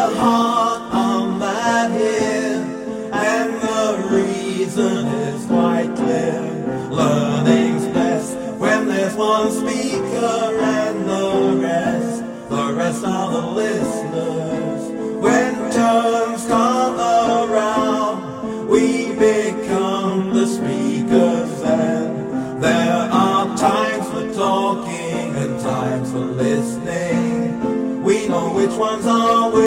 their heart on that hill, and the reason is quite clear. Learning's best when there's one speaker.